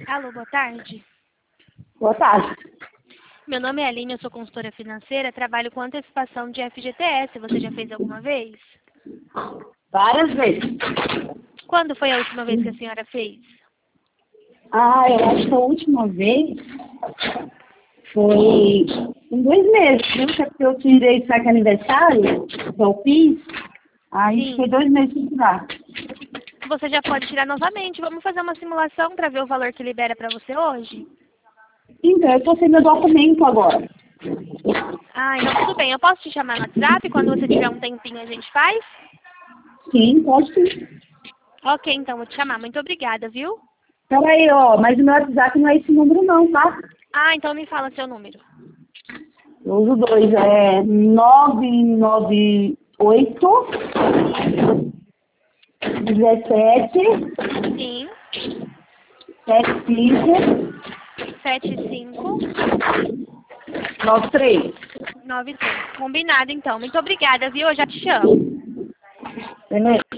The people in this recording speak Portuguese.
Alô, boa tarde. Boa tarde. Meu nome é Aline, eu sou consultora financeira, trabalho com antecipação de FGTS. Você já fez alguma vez? Várias vezes. Quando foi a última vez que a senhora fez? Eu acho que a última vez foi em 2 meses, viu? Que é porque eu tirei saque aniversário, que eu fiz, aí Sim. fiquei 2 meses sem tirar. Você já pode tirar novamente. Vamos fazer uma simulação para ver o valor que libera para você hoje? Então, eu tô sem meu documento agora. Então tudo bem. Eu posso te chamar no WhatsApp? Quando você tiver um tempinho a gente faz? Sim, pode sim. Ok, então vou te chamar. Muito obrigada, viu? Peraí, mas o meu WhatsApp não é esse número não, tá? Então me fala seu número. Eu uso 2, 998 17 Sim. 75 75 93. 93. Combinado, então. Muito obrigada, viu? Eu já te chamo. Beleza?